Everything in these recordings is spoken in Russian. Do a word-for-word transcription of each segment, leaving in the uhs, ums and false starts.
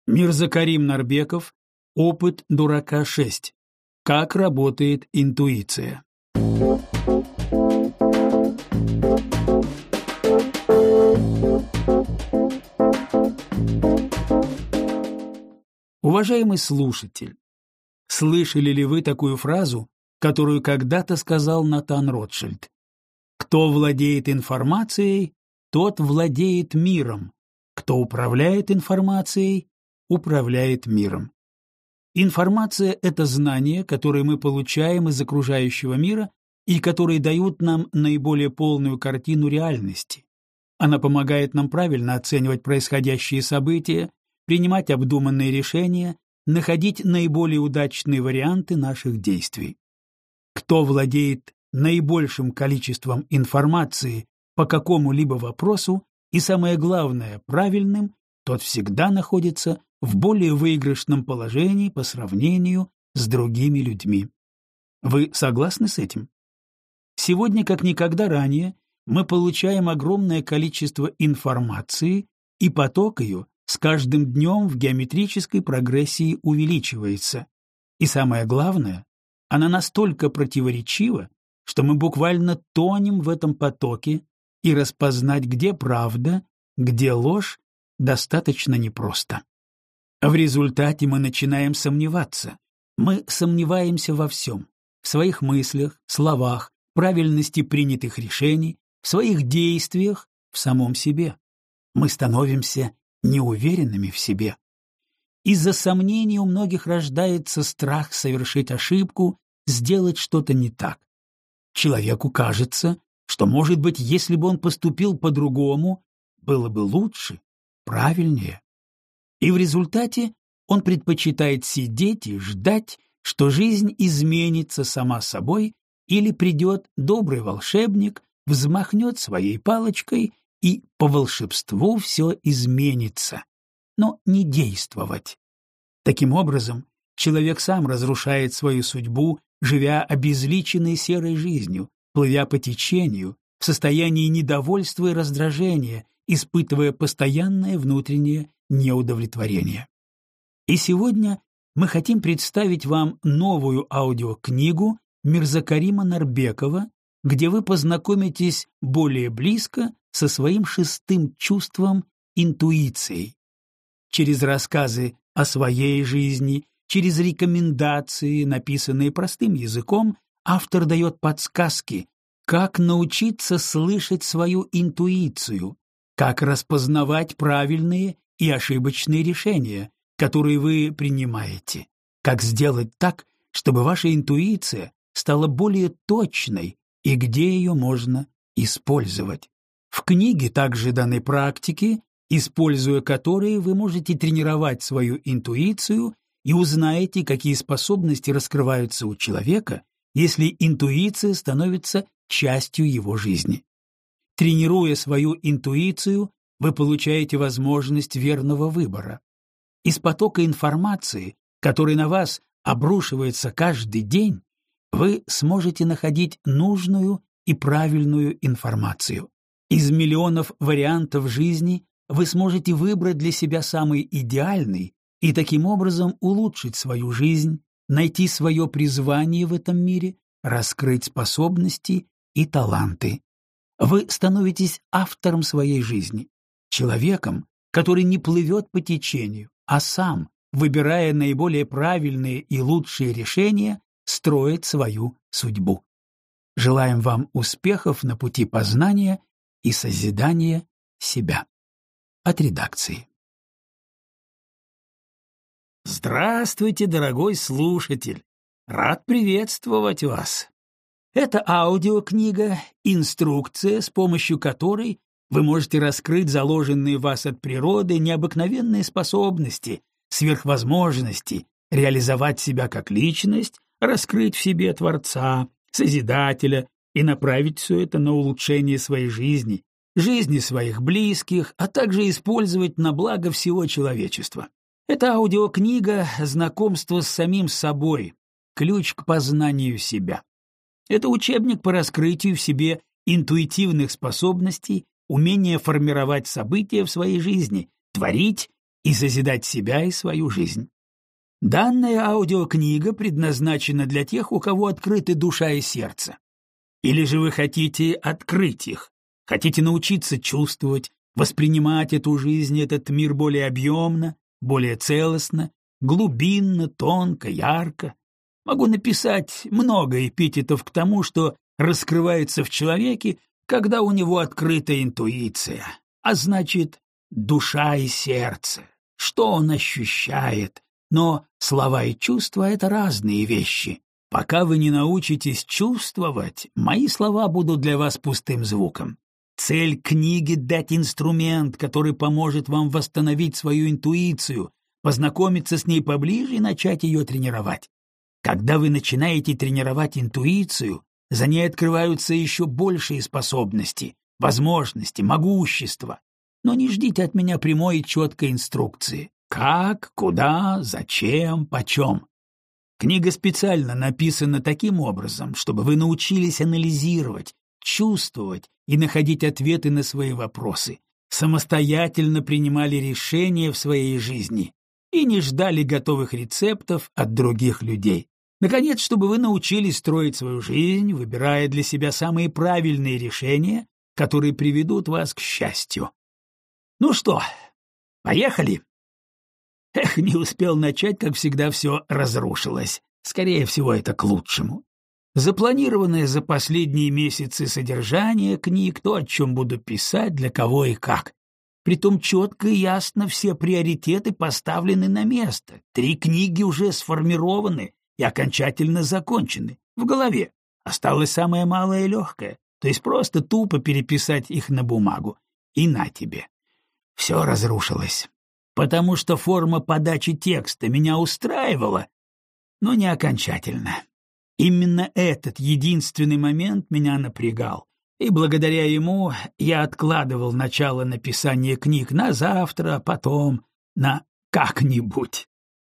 Мирзакарим Нарбеков, «Опыт дурака шесть. Как работает интуиция». Уважаемый слушатель, слышали ли вы такую фразу, которую когда-то сказал Натан Ротшильд? «Кто владеет информацией, тот владеет миром. Кто управляет информацией, управляет миром». Информация — это знания, которые мы получаем из окружающего мира и которые дают нам наиболее полную картину реальности. Она помогает нам правильно оценивать происходящие события, принимать обдуманные решения, находить наиболее удачные варианты наших действий. Кто владеет наибольшим количеством информации по какому-либо вопросу и, самое главное, правильным, тот всегда находится в более выигрышном положении по сравнению с другими людьми. Вы согласны с этим? Сегодня, как никогда ранее, мы получаем огромное количество информации, и поток ее с каждым днем в геометрической прогрессии увеличивается. И самое главное, она настолько противоречива, что мы буквально тонем в этом потоке, и распознать, где правда, где ложь, достаточно непросто. В результате мы начинаем сомневаться. Мы сомневаемся во всем: в своих мыслях, словах, правильности принятых решений, в своих действиях, в самом себе. Мы становимся неуверенными в себе. Из-за сомнений у многих рождается страх совершить ошибку, сделать что-то не так. Человеку кажется, что, может быть, если бы он поступил по-другому, было бы лучше, правильнее. И в результате он предпочитает сидеть и ждать, что жизнь изменится сама собой, или придет добрый волшебник, взмахнет своей палочкой, и по волшебству все изменится, но не действовать. Таким образом, человек сам разрушает свою судьбу, живя обезличенной серой жизнью, плывя по течению, в состоянии недовольства и раздражения, испытывая постоянное внутреннее неудовлетворение. И сегодня мы хотим представить вам новую аудиокнигу Мирзакарима Нарбекова, где вы познакомитесь более близко со своим шестым чувством — интуицией. Через рассказы о своей жизни, через рекомендации, написанные простым языком, автор дает подсказки, как научиться слышать свою интуицию, как распознавать правильные и ошибочные решения, которые вы принимаете, как сделать так, чтобы ваша интуиция стала более точной и где ее можно использовать. В книге также даны практики, используя которые вы можете тренировать свою интуицию и узнаете, какие способности раскрываются у человека, если интуиция становится частью его жизни. Тренируя свою интуицию, вы получаете возможность верного выбора. Из потока информации, который на вас обрушивается каждый день, вы сможете находить нужную и правильную информацию. Из миллионов вариантов жизни вы сможете выбрать для себя самый идеальный и таким образом улучшить свою жизнь, найти свое призвание в этом мире, раскрыть способности и таланты. Вы становитесь автором своей жизни, человеком, который не плывет по течению, а сам, выбирая наиболее правильные и лучшие решения, строит свою судьбу. Желаем вам успехов на пути познания и созидания себя. От редакции. Здравствуйте, дорогой слушатель! Рад приветствовать вас! Это аудиокнига, инструкция, с помощью которой вы можете раскрыть заложенные в вас от природы необыкновенные способности, сверхвозможности, реализовать себя как личность, раскрыть в себе Творца, Созидателя и направить все это на улучшение своей жизни, жизни своих близких, а также использовать на благо всего человечества. Это аудиокнига «Знакомство с самим собой. Ключ к познанию себя». Это учебник по раскрытию в себе интуитивных способностей, умения формировать события в своей жизни, творить и созидать себя и свою жизнь. Данная аудиокнига предназначена для тех, у кого открыты душа и сердце. Или же вы хотите открыть их, хотите научиться чувствовать, воспринимать эту жизнь, этот мир более объемно, более целостно, глубинно, тонко, ярко. Могу написать много эпитетов к тому, что раскрывается в человеке, когда у него открыта интуиция, а значит, душа и сердце, что он ощущает. Но слова и чувства — это разные вещи. Пока вы не научитесь чувствовать, мои слова будут для вас пустым звуком. Цель книги — дать инструмент, который поможет вам восстановить свою интуицию, познакомиться с ней поближе и начать ее тренировать. Когда вы начинаете тренировать интуицию, за ней открываются еще большие способности, возможности, могущество. Но не ждите от меня прямой и четкой инструкции. Как, куда, зачем, почем. Книга специально написана таким образом, чтобы вы научились анализировать, чувствовать и находить ответы на свои вопросы, самостоятельно принимали решения в своей жизни и не ждали готовых рецептов от других людей. Наконец, чтобы вы научились строить свою жизнь, выбирая для себя самые правильные решения, которые приведут вас к счастью. Ну что, поехали? Эх, не успел начать, как всегда все разрушилось. Скорее всего, это к лучшему. Запланированное за последние месяцы содержание книг, то, о чем буду писать, для кого и как. Притом четко и ясно все приоритеты поставлены на место. Три книги уже сформированы и окончательно закончены. В голове. Осталось самое малое и легкое, то есть просто тупо переписать их на бумагу. И на тебе. Все разрушилось. Потому что форма подачи текста меня устраивала, но не окончательно. Именно этот единственный момент меня напрягал, и благодаря ему я откладывал начало написания книг на завтра, а потом на как-нибудь.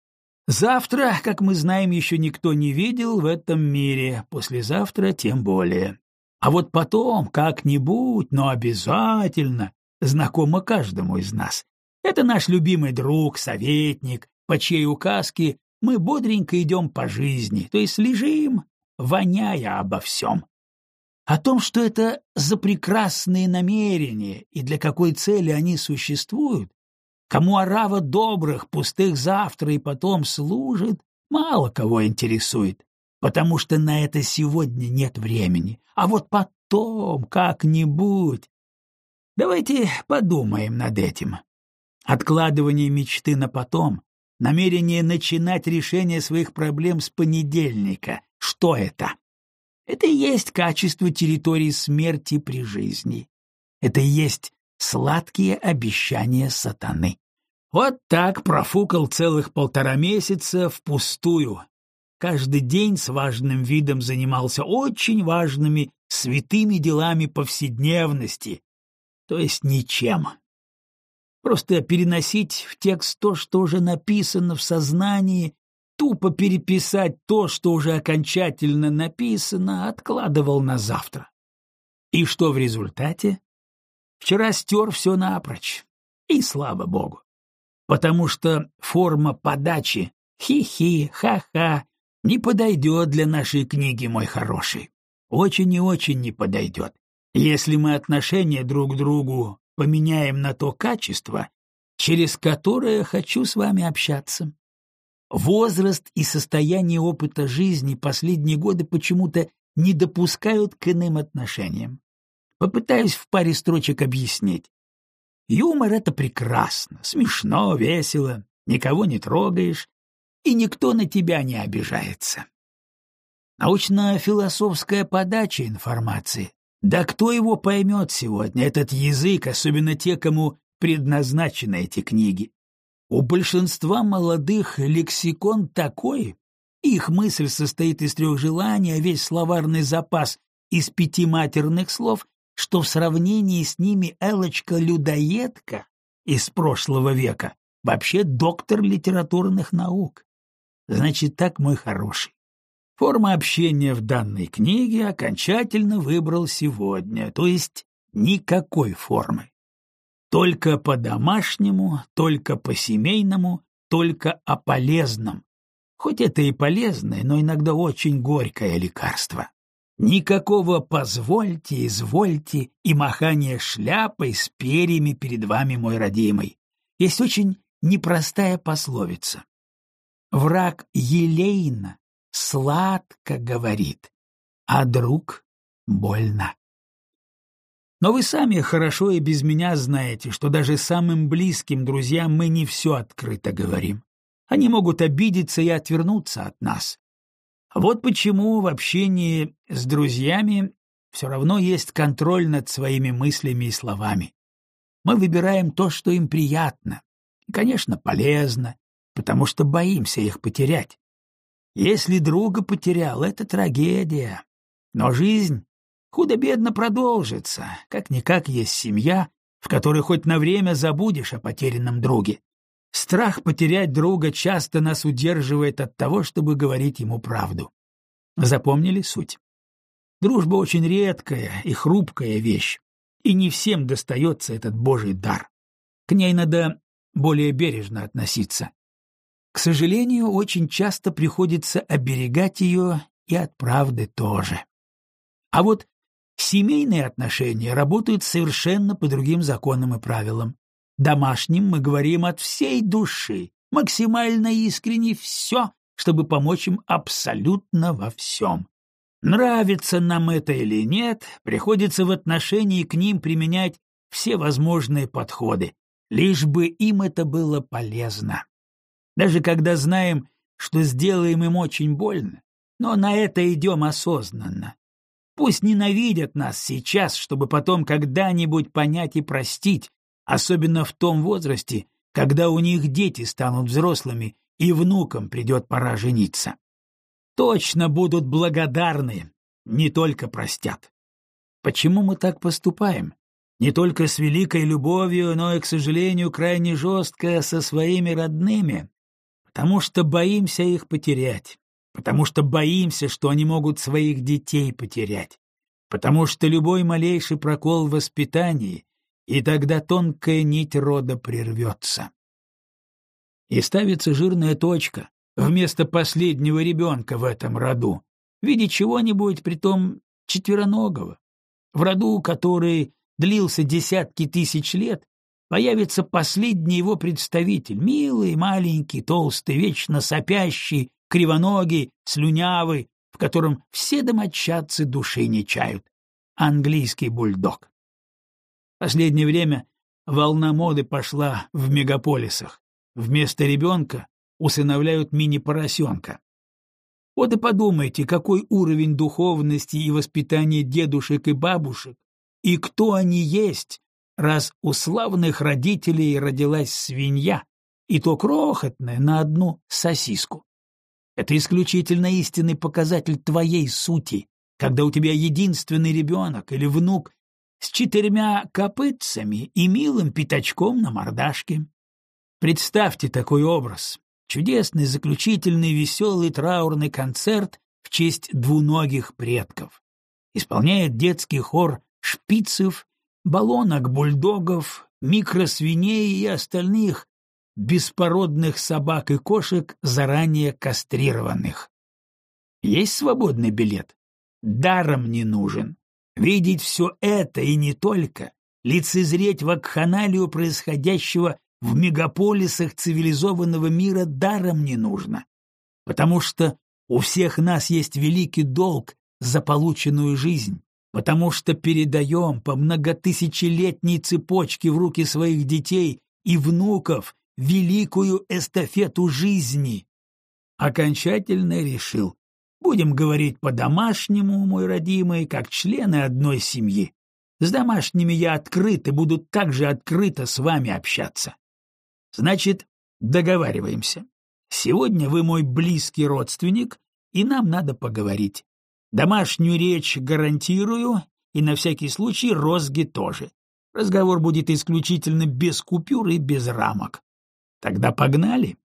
Завтра, как мы знаем, еще никто не видел в этом мире, послезавтра тем более. А вот потом, как-нибудь, но обязательно, знакомо каждому из нас. Это наш любимый друг, советник, по чьей указке мы бодренько идем по жизни, то есть лежим, воняя обо всем. О том, что это за прекрасные намерения и для какой цели они существуют, кому орава добрых, пустых завтра и потом служит, мало кого интересует, потому что на это сегодня нет времени, а вот потом, как-нибудь. Давайте подумаем над этим. Откладывание мечты на потом, намерение начинать решение своих проблем с понедельника. Что это? Это и есть качество территории смерти при жизни. Это и есть сладкие обещания сатаны. Вот так профукал целых полтора месяца впустую. Каждый день с важным видом занимался очень важными святыми делами повседневности, то есть ничем. Просто переносить в текст то, что уже написано в сознании, тупо переписать то, что уже окончательно написано, откладывал на завтра. И что в результате? Вчера стер все напрочь, и слава богу. Потому что форма подачи «хи-хи», «ха-ха» не подойдет для нашей книги, мой хороший. Очень и очень не подойдет. Если мы отношение друг к другу поменяем на то качество, через которое хочу с вами общаться. Возраст и состояние опыта жизни последние годы почему-то не допускают к иным отношениям. Попытаюсь в паре строчек объяснить. Юмор — это прекрасно, смешно, весело, никого не трогаешь, и никто на тебя не обижается. Научно-философская подача информации. Да кто его поймет сегодня, этот язык, особенно те, кому предназначены эти книги? У большинства молодых лексикон такой, их мысль состоит из трех желаний, а весь словарный запас из пяти матерных слов, что в сравнении с ними Элочка-людоедка из прошлого века вообще доктор литературных наук. Значит так, мой хороший. Форма общения в данной книге окончательно выбрал сегодня, то есть никакой формы. Только по-домашнему, только по-семейному, только о полезном. Хоть это и полезное, но иногда очень горькое лекарство. Никакого «позвольте», «извольте» и махания шляпой с перьями перед вами, мой родимый. Есть очень непростая пословица. Враг елейно, сладко говорит, а друг больно. Но вы сами хорошо и без меня знаете, что даже самым близким друзьям мы не все открыто говорим. Они могут обидеться и отвернуться от нас. Вот почему в общении с друзьями все равно есть контроль над своими мыслями и словами. Мы выбираем то, что им приятно, и, конечно, полезно, потому что боимся их потерять. Если друга потерял, это трагедия. Но жизнь худо-бедно продолжится, как-никак есть семья, в которой хоть на время забудешь о потерянном друге. Страх потерять друга часто нас удерживает от того, чтобы говорить ему правду. Запомнили суть? Дружба очень редкая и хрупкая вещь, и не всем достается этот божий дар. К ней надо более бережно относиться. К сожалению, очень часто приходится оберегать ее и от правды тоже. А вот семейные отношения работают совершенно по другим законам и правилам. Домашним мы говорим от всей души, максимально искренне все, чтобы помочь им абсолютно во всем. Нравится нам это или нет, приходится в отношении к ним применять все возможные подходы, лишь бы им это было полезно. Даже когда знаем, что сделаем им очень больно, но на это идем осознанно. Пусть ненавидят нас сейчас, чтобы потом когда-нибудь понять и простить, особенно в том возрасте, когда у них дети станут взрослыми и внукам придет пора жениться. Точно будут благодарны, не только простят. Почему мы так поступаем? Не только с великой любовью, но и, к сожалению, крайне жестко со своими родными. Потому что боимся их потерять. Потому что боимся, что они могут своих детей потерять. Потому что любой малейший прокол в воспитании, и тогда тонкая нить рода прервется. И ставится жирная точка вместо последнего ребенка в этом роду, в виде чего-нибудь, притом четвероногого. В роду, который длился десятки тысяч лет, появится последний его представитель, милый, маленький, толстый, вечно сопящий, кривоногий, слюнявый, в котором все домочадцы души не чают. Английский бульдог. В последнее время волна моды пошла в мегаполисах. Вместо ребенка усыновляют мини-поросенка. Вот и подумайте, какой уровень духовности и воспитания дедушек и бабушек, и кто они есть, раз у славных родителей родилась свинья, и то крохотная на одну сосиску. Это исключительно истинный показатель твоей сути, когда у тебя единственный ребенок или внук с четырьмя копытцами и милым пятачком на мордашке. Представьте такой образ. Чудесный, заключительный, веселый траурный концерт в честь двуногих предков. Исполняет детский хор шпицев, баллонок-бульдогов, микросвиней и остальных беспородных собак и кошек, заранее кастрированных. Есть свободный билет? Даром не нужен. Видеть все это и не только, лицезреть вакханалию происходящего в мегаполисах цивилизованного мира даром не нужно, потому что у всех нас есть великий долг за полученную жизнь, потому что передаем по многотысячелетней цепочке в руки своих детей и внуков великую эстафету жизни. Окончательно решил. Будем говорить по-домашнему, мой родимый, как члены одной семьи. С домашними я открыт и буду так же открыто с вами общаться. Значит, договариваемся. Сегодня вы мой близкий родственник, и нам надо поговорить. Домашнюю речь гарантирую, и на всякий случай розги тоже. Разговор будет исключительно без купюр и без рамок. Тогда погнали.